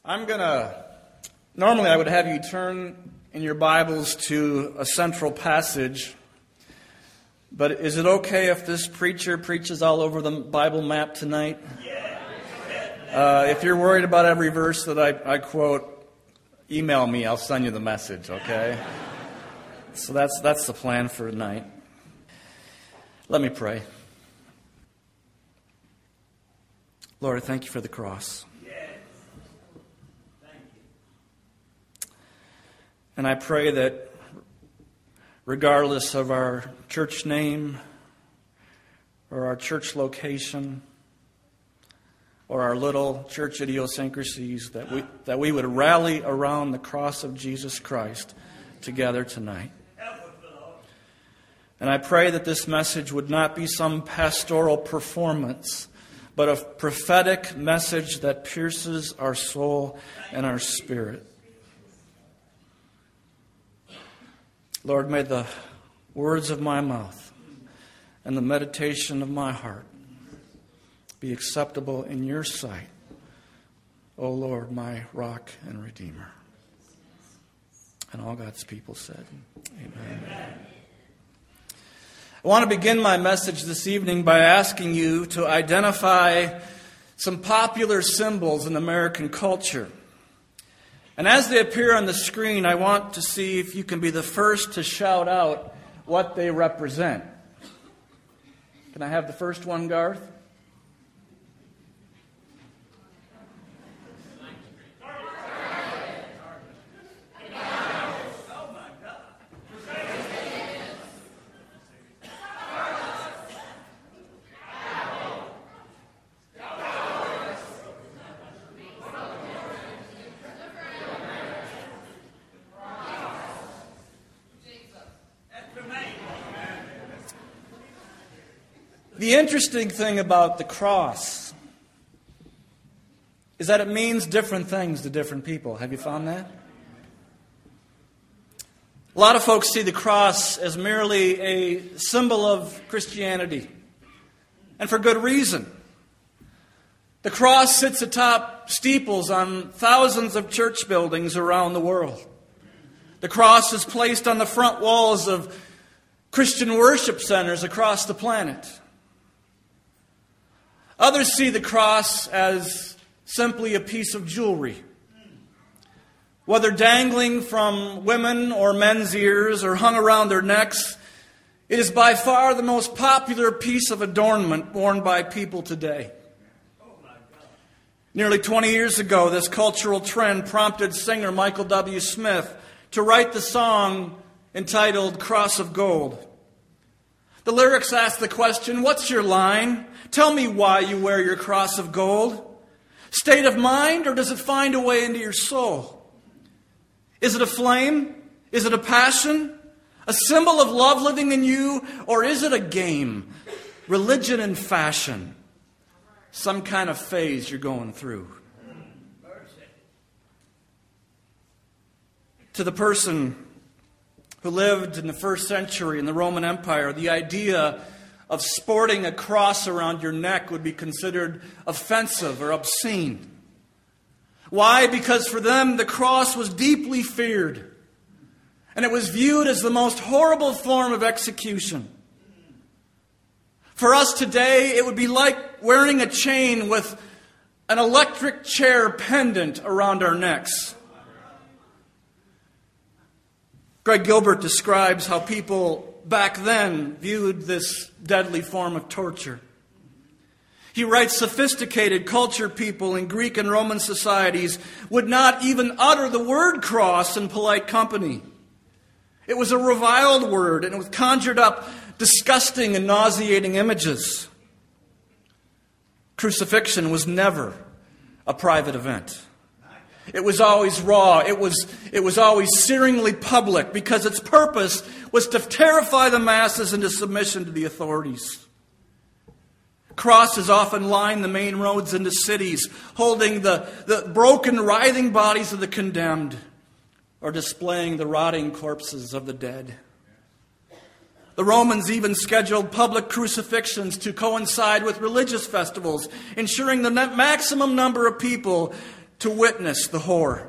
Normally I would have you turn in your Bibles to a central passage, but is it okay if this preacher preaches all over the Bible map tonight? If you're worried about every verse that I quote, email me, I'll send you the message, okay? So that's the plan for tonight. Let me pray. Lord, I thank you for the cross. And I pray that regardless of our church name or our church location or our little church idiosyncrasies, that we would rally around the cross of Jesus Christ together tonight. And I pray that this message would not be some pastoral performance, but a prophetic message that pierces our soul and our spirit. Lord, may the words of my mouth and the meditation of my heart be acceptable in your sight, O Lord, my rock and redeemer. And all God's people said, Amen. I want to begin my message this evening by asking you to identify some popular symbols in American culture. And as they appear on the screen, I want to see if you can be the first to shout out what they represent. Can I have the first one, Garth? The interesting thing about the cross is that it means different things to different people. Have you found that? A lot of folks see the cross as merely a symbol of Christianity, and for good reason. The cross sits atop steeples on thousands of church buildings around the world. The cross is placed on the front walls of Christian worship centers across the planet. Others see the cross as simply a piece of jewelry. Whether dangling from women or men's ears or hung around their necks, it is by far the most popular piece of adornment worn by people today. Nearly 20 years ago, this cultural trend prompted singer Michael W. Smith to write the song entitled Cross of Gold. The lyrics ask the question, what's your line? Tell me why you wear your cross of gold. State of mind, or does it find a way into your soul? Is it a flame? Is it a passion? A symbol of love living in you? Or is it a game? Religion and fashion? Some kind of phase you're going through? To the person who lived in the first century in the Roman Empire, the idea of sporting a cross around your neck would be considered offensive or obscene. Why? Because for them, the cross was deeply feared, and it was viewed as the most horrible form of execution. For us today, it would be like wearing a chain with an electric chair pendant around our necks. Greg Gilbert describes how people back then viewed this deadly form of torture. He writes, sophisticated culture people in Greek and Roman societies would not even utter the word cross in polite company. It was a reviled word, and it conjured up disgusting and nauseating images. Crucifixion was never a private event. It was always raw. It was always searingly public because its purpose was to terrify the masses into submission to the authorities. Crosses often line the main roads into cities, holding the broken, writhing bodies of the condemned or displaying the rotting corpses of the dead. The Romans even scheduled public crucifixions to coincide with religious festivals, ensuring the maximum number of people to witness the horror.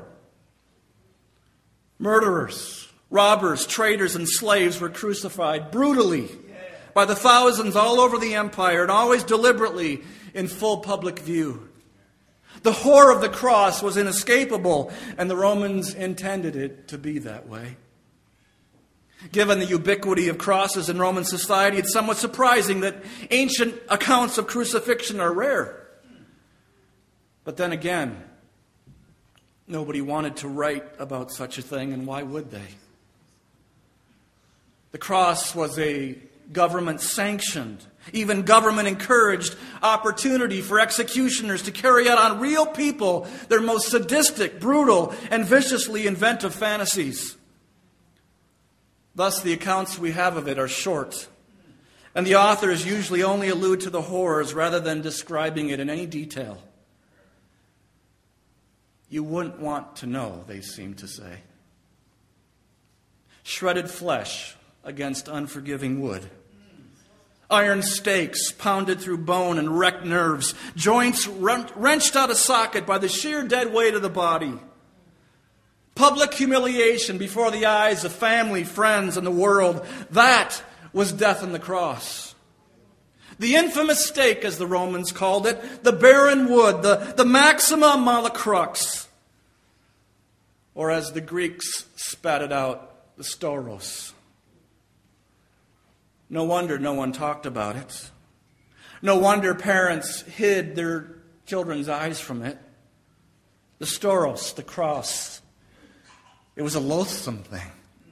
Murderers, robbers, traitors, and slaves were crucified brutally by the thousands all over the empire, and always deliberately in full public view. The horror of the cross was inescapable, and the Romans intended it to be that way. Given the ubiquity of crosses in Roman society, it's somewhat surprising that ancient accounts of crucifixion are rare. But then again, nobody wanted to write about such a thing, and why would they? The cross was a government-sanctioned, even government-encouraged opportunity for executioners to carry out on real people their most sadistic, brutal, and viciously inventive fantasies. Thus, the accounts we have of it are short, and the authors usually only allude to the horrors rather than describing it in any detail. You wouldn't want to know, they seem to say. Shredded flesh against unforgiving wood. Iron stakes pounded through bone and wrecked nerves. Joints wrenched out of socket by the sheer dead weight of the body. Public humiliation before the eyes of family, friends, and the world. That was death on the cross. The infamous stake, as the Romans called it, the barren wood, the maxima malacrux, or as the Greeks spat it out, the stauros. No wonder no one talked about it. No wonder parents hid their children's eyes from it. The stauros, the cross, it was a loathsome thing.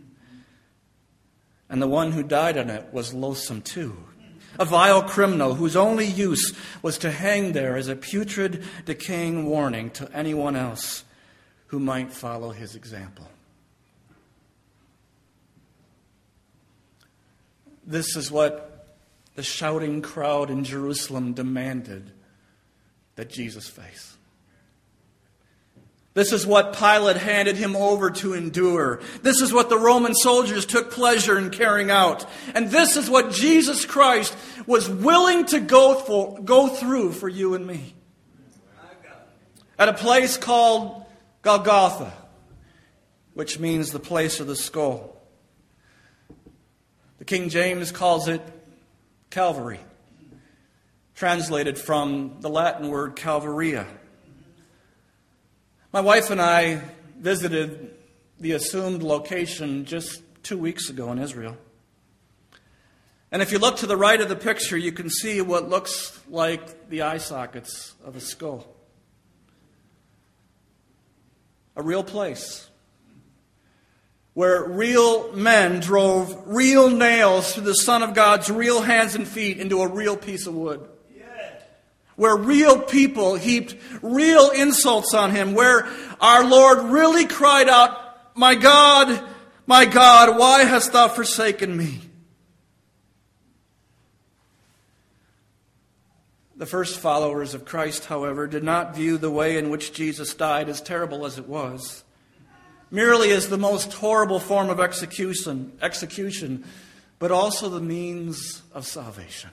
And the one who died on it was loathsome too. A vile criminal whose only use was to hang there as a putrid, decaying warning to anyone else who might follow his example. This is what the shouting crowd in Jerusalem demanded that Jesus face. This is what Pilate handed him over to endure. This is what the Roman soldiers took pleasure in carrying out. And this is what Jesus Christ was willing to go through for you and me. At a place called Golgotha, which means the place of the skull. The King James calls it Calvary, translated from the Latin word Calvaria. My wife and I visited the assumed location just 2 weeks ago in Israel. And if you look to the right of the picture, you can see what looks like the eye sockets of a skull. A real place where real men drove real nails through the Son of God's real hands and feet into a real piece of wood. Where real people heaped real insults on him. Where our Lord really cried out, my God, why hast thou forsaken me?" The first followers of Christ, however, did not view the way in which Jesus died, as terrible as it was, merely as the most horrible form of execution, but also the means of salvation.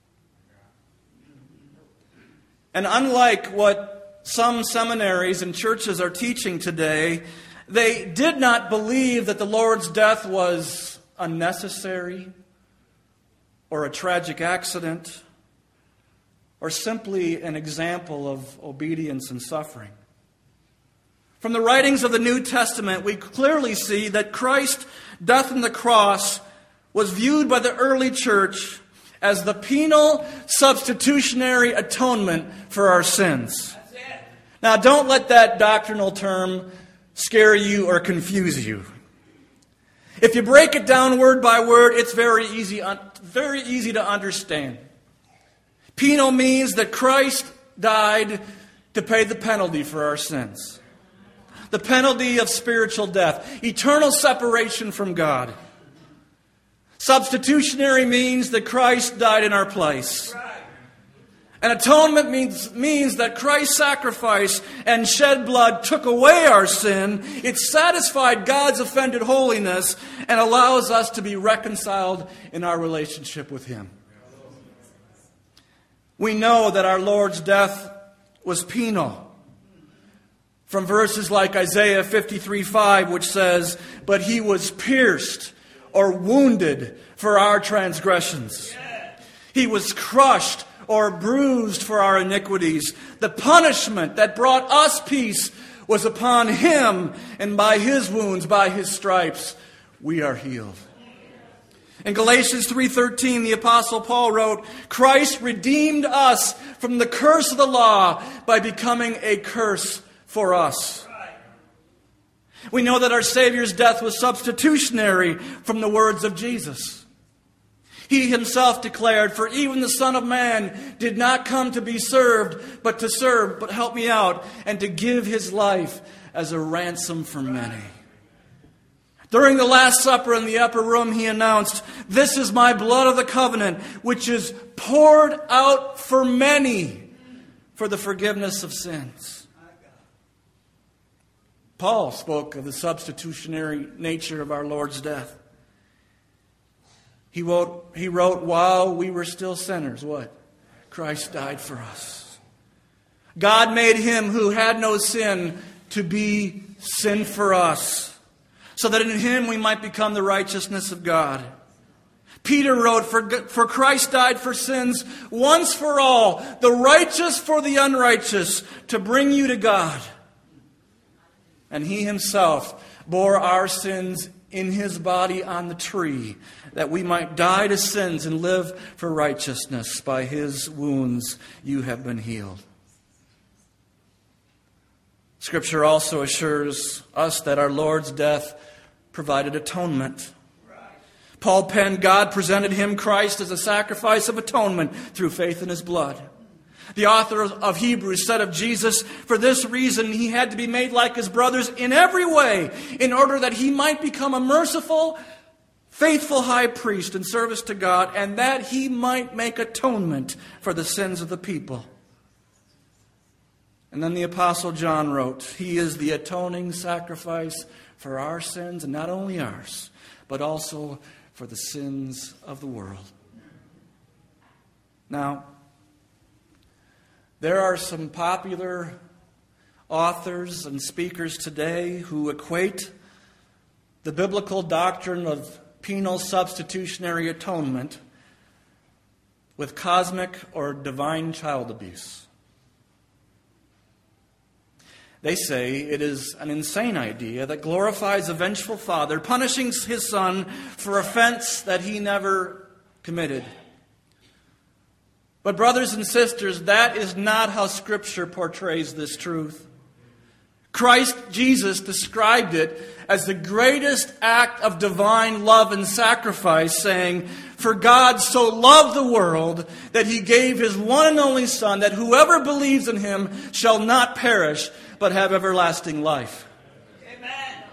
And unlike what some seminaries and churches are teaching today, they did not believe that the Lord's death was unnecessary or a tragic accident or simply an example of obedience and suffering. From the writings of the New Testament, we clearly see that Christ's death on the cross was viewed by the early church as the penal substitutionary atonement for our sins. Now, don't let that doctrinal term scare you or confuse you. If you break it down word by word, it's very easy to understand. Penal means that Christ died to pay the penalty for our sins. The penalty of spiritual death, eternal separation from God. Substitutionary means that Christ died in our place. And atonement means that Christ's sacrifice and shed blood took away our sin. It satisfied God's offended holiness and allows us to be reconciled in our relationship with Him. We know that our Lord's death was penal. From verses like Isaiah 53:5, which says, "But he was pierced," or wounded, "for our transgressions. He was crushed," or bruised, "for our iniquities. The punishment that brought us peace was upon him, and by his wounds, by his stripes, we are healed." In Galatians 3:13, the Apostle Paul wrote, "Christ redeemed us from the curse of the law by becoming a curse for us." We know that our Savior's death was substitutionary from the words of Jesus. He himself declared, "For even the Son of Man did not come to be served, but to serve," but help me out, "and to give his life as a ransom for many." During the Last Supper in the upper room, he announced, "This is my blood of the covenant, which is poured out for many for the forgiveness of sins." Paul spoke of the substitutionary nature of our Lord's death. He wrote, "While we were still sinners," what? "Christ died for us." God made him who had no sin to be sin for us, so that in him we might become the righteousness of God. Peter wrote, For Christ died for sins once for all, the righteous for the unrighteous, to bring you to God. And he himself bore our sins in his body on the tree, that we might die to sins and live for righteousness. By his wounds you have been healed." Scripture also assures us that our Lord's death provided atonement. Paul penned, "God presented him, Christ, as a sacrifice of atonement through faith in his blood." The author of Hebrews said of Jesus, "For this reason he had to be made like his brothers in every way, in order that he might become a merciful, faithful high priest in service to God, and that he might make atonement for the sins of the people." And then the Apostle John wrote, "He is the atoning sacrifice for our sins, and not only ours, but also for the sins of the world." Now, there are some popular authors and speakers today who equate the biblical doctrine of penal substitutionary atonement with cosmic or divine child abuse. They say it is an insane idea that glorifies a vengeful father punishing his son for offense that he never committed. But brothers and sisters, that is not how Scripture portrays this truth. Christ Jesus described it as the greatest act of divine love and sacrifice, saying, "For God so loved the world that he gave his one and only Son, that whoever believes in him shall not perish, but have everlasting life." Amen.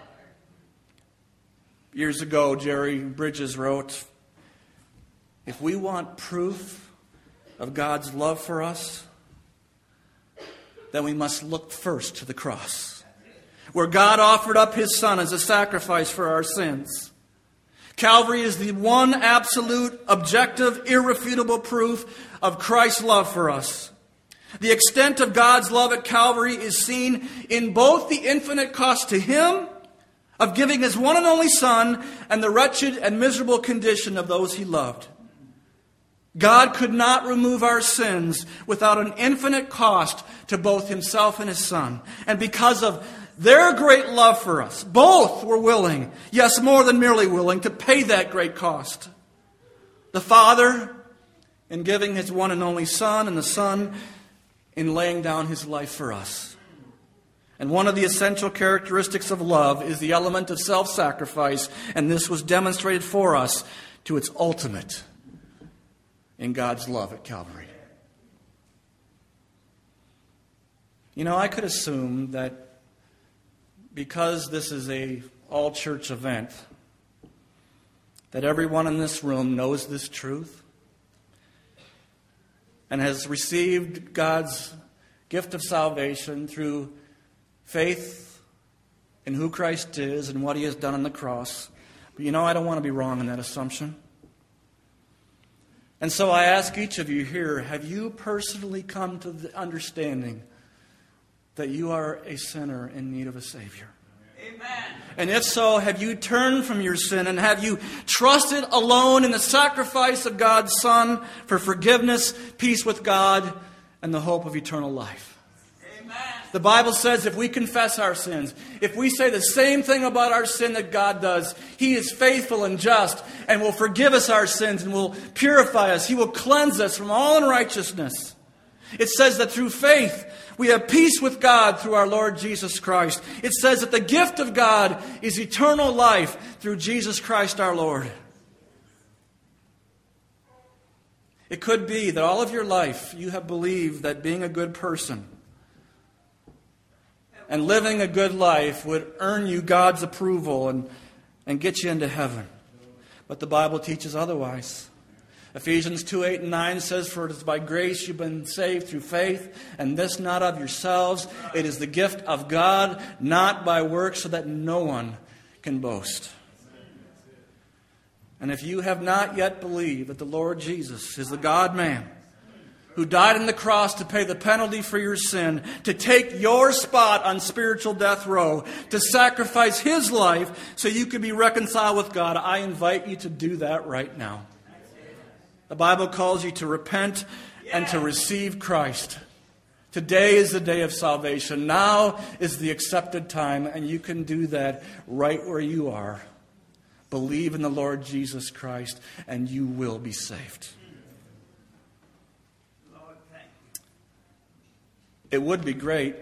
Years ago, Jerry Bridges wrote, "If we want proof of God's love for us, then we must look first to the cross, where God offered up his Son as a sacrifice for our sins. Calvary is the one absolute, objective, irrefutable proof of Christ's love for us. The extent of God's love at Calvary is seen in both the infinite cost to him of giving his one and only Son and the wretched and miserable condition of those he loved. God could not remove our sins without an infinite cost to both himself and his Son. And because of their great love for us, both were willing, yes, more than merely willing, to pay that great cost. The Father in giving his one and only Son, and the Son in laying down his life for us. And one of the essential characteristics of love is the element of self-sacrifice, and this was demonstrated for us to its ultimate in God's love at Calvary. You know, I could assume that because this is an all-church event, that everyone in this room knows this truth and has received God's gift of salvation through faith in who Christ is and what he has done on the cross. But you know, I don't want to be wrong in that assumption. And so I ask each of you here, have you personally come to the understanding that you are a sinner in need of a Savior? Amen. And if so, have you turned from your sin and have you trusted alone in the sacrifice of God's Son for forgiveness, peace with God, and the hope of eternal life? Amen. The Bible says if we confess our sins, if we say the same thing about our sin that God does, He is faithful and just and will forgive us our sins and will purify us. He will cleanse us from all unrighteousness. It says that through faith, we have peace with God through our Lord Jesus Christ. It says that the gift of God is eternal life through Jesus Christ our Lord. It could be that all of your life you have believed that being a good person and living a good life would earn you God's approval and get you into heaven. But the Bible teaches otherwise. Ephesians 2:8 and 9 says, "For it is by grace you've been saved through faith, and this not of yourselves. It is the gift of God, not by works, so that no one can boast." And if you have not yet believed that the Lord Jesus is the God-man who died on the cross to pay the penalty for your sin, to take your spot on spiritual death row, to sacrifice His life so you could be reconciled with God, I invite you to do that right now. The Bible calls you to repent and to receive Christ. Today is the day of salvation. Now is the accepted time, and you can do that right where you are. Believe in the Lord Jesus Christ, and you will be saved. It would be great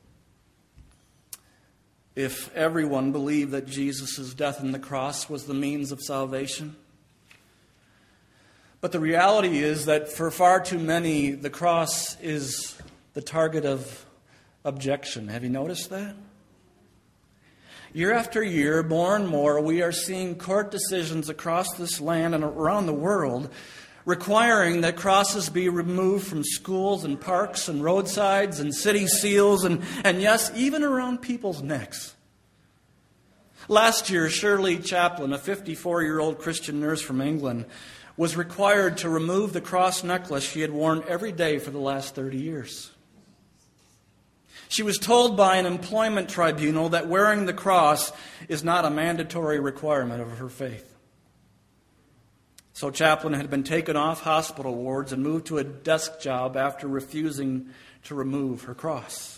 if everyone believed that Jesus' death on the cross was the means of salvation. But the reality is that for far too many, the cross is the target of objection. Have you noticed that? Year after year, more and more, we are seeing court decisions across this land and around the world requiring that crosses be removed from schools and parks and roadsides and city seals and yes, even around people's necks. Last year, Shirley Chaplin, a 54-year-old Christian nurse from England, was required to remove the cross necklace she had worn every day for the last 30 years. She was told by an employment tribunal that wearing the cross is not a mandatory requirement of her faith. So Chaplin had been taken off hospital wards and moved to a desk job after refusing to remove her cross.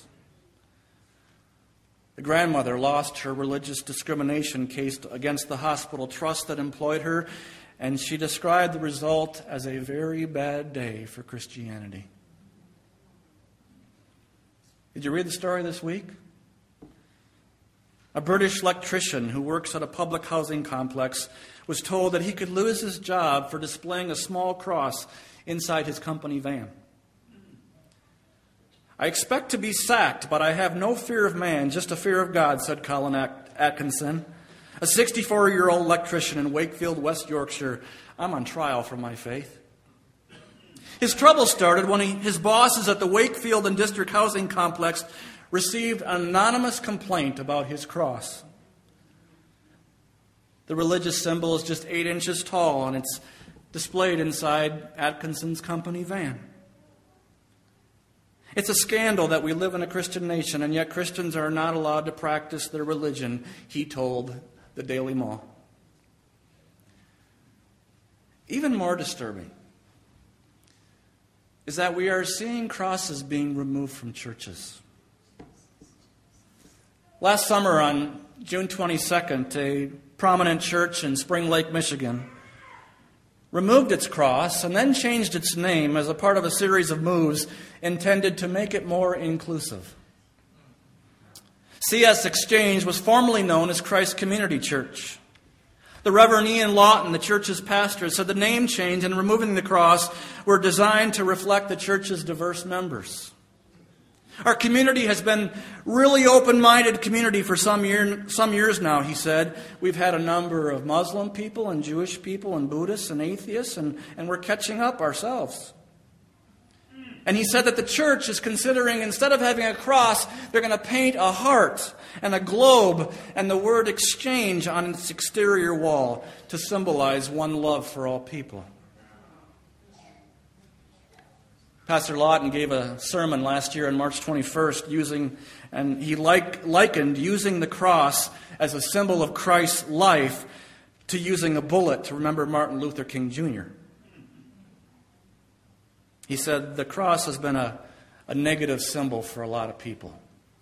The grandmother lost her religious discrimination case against the hospital trust that employed her, and she described the result as a very bad day for Christianity. Did you read the story this week? A British electrician who works at a public housing complex was told that he could lose his job for displaying a small cross inside his company van. "I expect to be sacked, but I have no fear of man, just a fear of God," said Colin Atkinson, a 64-year-old electrician in Wakefield, West Yorkshire. "I'm on trial for my faith." His trouble started when his bosses at the Wakefield and District Housing Complex received an anonymous complaint about his cross. The religious symbol is just 8 inches tall, and it's displayed inside Atkinson's company van. It's a scandal that we live in a Christian nation, and yet Christians are not allowed to practice their religion, he told the Daily Mail. Even more disturbing is that we are seeing crosses being removed from churches. Last summer on June 22nd, a prominent church in Spring Lake, Michigan, removed its cross and then changed its name as a part of a series of moves intended to make it more inclusive. CS Exchange was formerly known as Christ Community Church. The Reverend Ian Lawton, the church's pastor, said the name change and removing the cross were designed to reflect the church's diverse members. Our community has been really open-minded community for some years now, he said. We've had a number of Muslim people and Jewish people and Buddhists and atheists, and we're catching up ourselves. And he said that the church is considering, instead of having a cross, they're going to paint a heart and a globe and the word exchange on its exterior wall to symbolize one love for all people. Pastor Lawton gave a sermon last year on March 21st and he likened using the cross as a symbol of Christ's life to using a bullet to remember Martin Luther King Jr. He said the cross has been a negative symbol for a lot of people.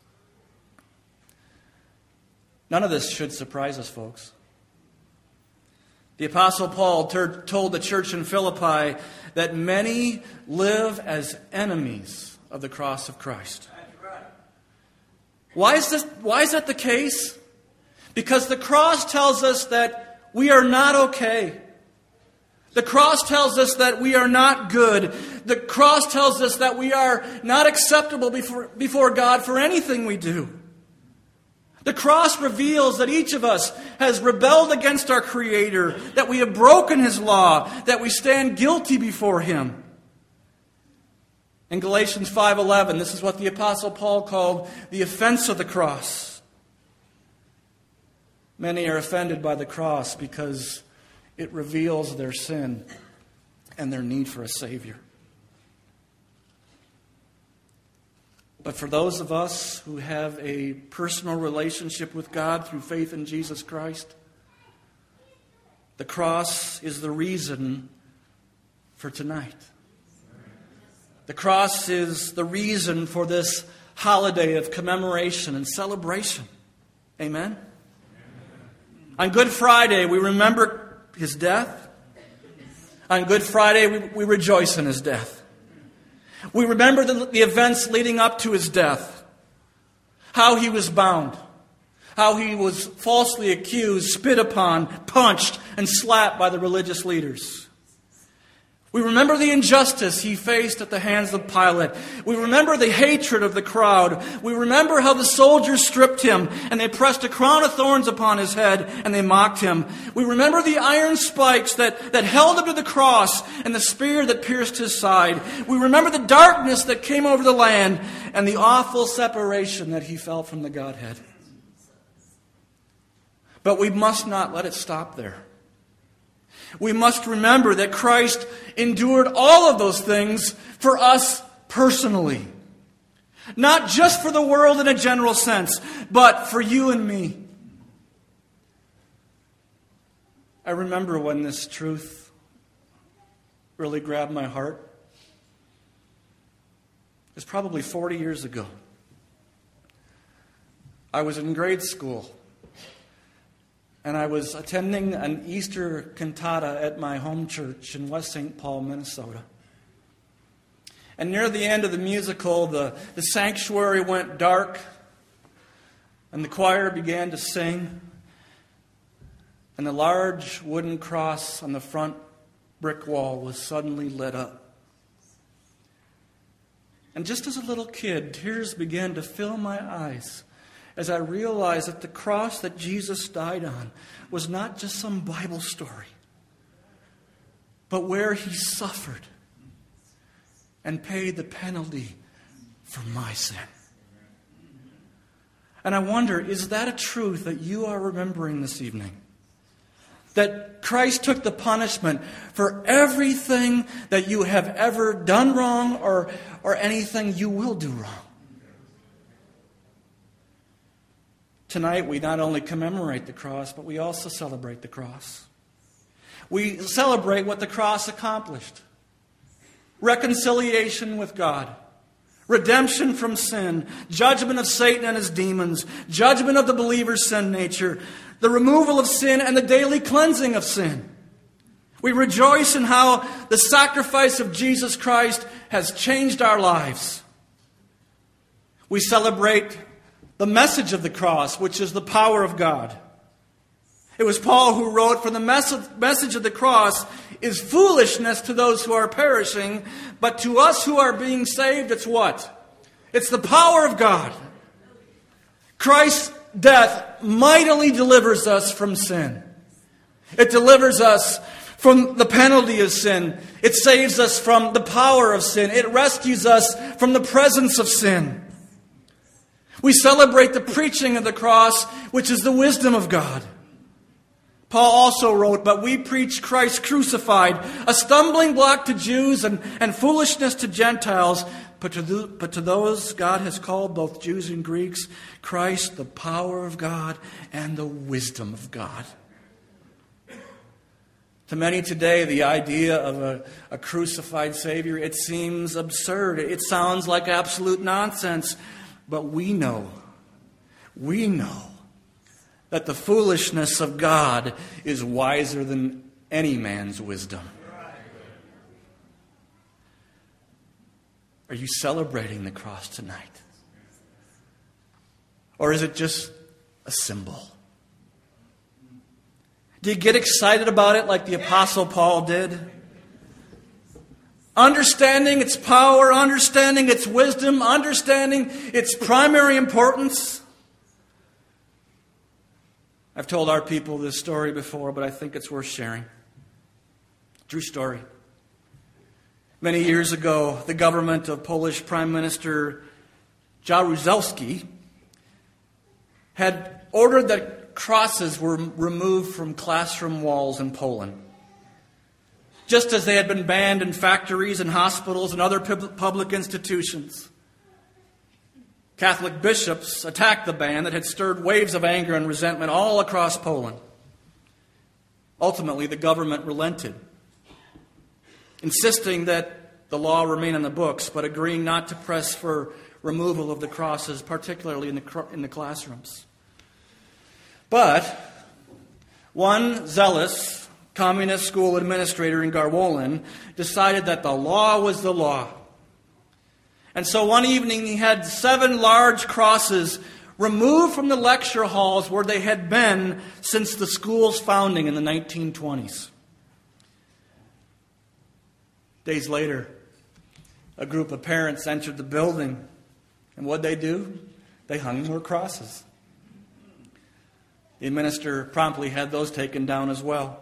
None of this should surprise us, folks. The Apostle Paul told the church in Philippi that many live as enemies of the cross of Christ. Why is that the case? Because the cross tells us that we are not okay. The cross tells us that we are not good. The cross tells us that we are not acceptable before God for anything we do. The cross reveals that each of us has rebelled against our Creator, that we have broken His law, that we stand guilty before Him. In Galatians 5:11, this is what the Apostle Paul called the offense of the cross. Many are offended by the cross because it reveals their sin and their need for a Savior. But for those of us who have a personal relationship with God through faith in Jesus Christ, the cross is the reason for tonight. The cross is the reason for this holiday of commemoration and celebration. Amen? On Good Friday, we remember His death. On Good Friday, we rejoice in His death. We remember the events leading up to His death. How He was bound. How He was falsely accused, spit upon, punched, and slapped by the religious leaders. We remember the injustice He faced at the hands of Pilate. We remember the hatred of the crowd. We remember how the soldiers stripped Him and they pressed a crown of thorns upon His head and they mocked Him. We remember the iron spikes that held Him to the cross and the spear that pierced His side. We remember the darkness that came over the land and the awful separation that He felt from the Godhead. But we must not let it stop there. We must remember that Christ endured all of those things for us personally. Not just for the world in a general sense, but for you and me. I remember when this truth really grabbed my heart. It was probably 40 years ago. I was in grade school. And I was attending an Easter cantata at my home church in West St. Paul, Minnesota. And near the end of the musical, the sanctuary went dark, and the choir began to sing, and the large wooden cross on the front brick wall was suddenly lit up. And just as a little kid, tears began to fill my eyes as I realized that the cross that Jesus died on was not just some Bible story, but where He suffered and paid the penalty for my sin. And I wonder, is that a truth that you are remembering this evening? That Christ took the punishment for everything that you have ever done wrong or anything you will do wrong. Tonight, we not only commemorate the cross, but we also celebrate the cross. We celebrate what the cross accomplished. Reconciliation with God. Redemption from sin. Judgment of Satan and his demons. Judgment of the believer's sin nature. The removal of sin and the daily cleansing of sin. We rejoice in how the sacrifice of Jesus Christ has changed our lives. We celebrate the message of the cross, which is the power of God. It was Paul who wrote, "For the message of the cross is foolishness to those who are perishing, but to us who are being saved, it's what? It's the power of God." Christ's death mightily delivers us from sin. It delivers us from the penalty of sin. It saves us from the power of sin. It rescues us from the presence of sin. We celebrate the preaching of the cross, which is the wisdom of God. Paul also wrote, "But we preach Christ crucified, a stumbling block to Jews and foolishness to Gentiles. But to those God has called, both Jews and Greeks, Christ, the power of God and the wisdom of God." To many today, the idea of a crucified Savior, it seems absurd. It sounds like absolute nonsense. But we know that the foolishness of God is wiser than any man's wisdom. Are you celebrating the cross tonight? Or is it just a symbol? Do you get excited about it like the Apostle Paul did? Understanding its power, understanding its wisdom, understanding its primary importance. I've told our people this story before, but I think it's worth sharing. True story. Many years ago, the government of Polish Prime Minister Jaruzelski had ordered that crosses were removed from classroom walls in Poland. Just as they had been banned in factories and hospitals and other public institutions. Catholic bishops attacked the ban that had stirred waves of anger and resentment all across Poland. Ultimately, the government relented, insisting that the law remain on the books, but agreeing not to press for removal of the crosses, particularly in the classrooms. But one zealous communist school administrator in Garwolin decided that the law was the law. And so one evening he had 7 large crosses removed from the lecture halls where they had been since the school's founding in the 1920s. Days later, a group of parents entered the building. And what did they do? They hung more crosses. The minister promptly had those taken down as well.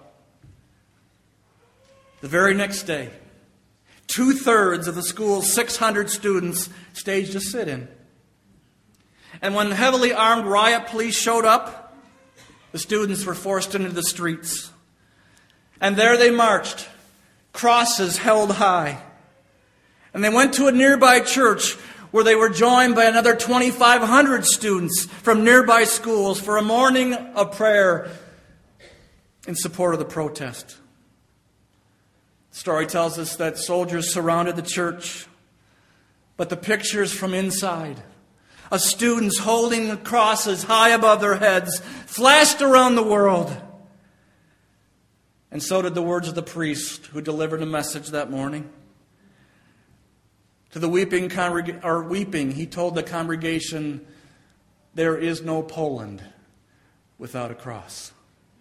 The very next day, 2/3 of the school's 600 students staged a sit-in. And when heavily armed riot police showed up, the students were forced into the streets. And there they marched, crosses held high. And they went to a nearby church where they were joined by another 2,500 students from nearby schools for a morning of prayer in support of the protest. The story tells us that soldiers surrounded the church, but the pictures from inside of students holding the crosses high above their heads flashed around the world. And so did the words of the priest who delivered a message that morning. To the weeping, he told the congregation, "There is no Poland without a cross."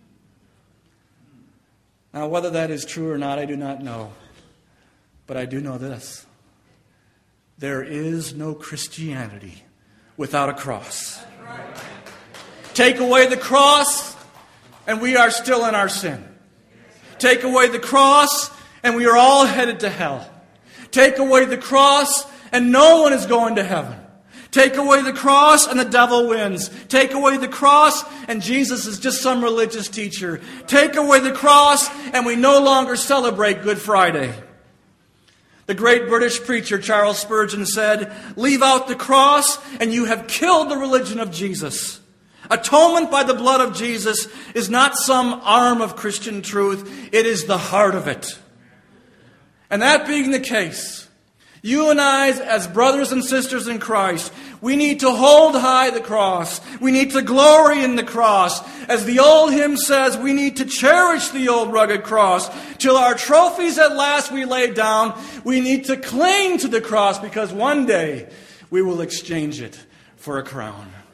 Now, whether that is true or not, I do not know. But I do know this. There is no Christianity without a cross. Take away the cross, and we are still in our sin. Take away the cross, and we are all headed to hell. Take away the cross, and no one is going to heaven. Take away the cross, and the devil wins. Take away the cross, and Jesus is just some religious teacher. Take away the cross, and we no longer celebrate Good Friday. The great British preacher Charles Spurgeon said, "Leave out the cross, and you have killed the religion of Jesus." Atonement by the blood of Jesus is not some arm of Christian truth. It is the heart of it. And that being the case, you and I, as brothers and sisters in Christ, we need to hold high the cross. We need to glory in the cross. As the old hymn says, we need to cherish the old rugged cross. Till our trophies at last we lay down, we need to cling to the cross because one day we will exchange it for a crown.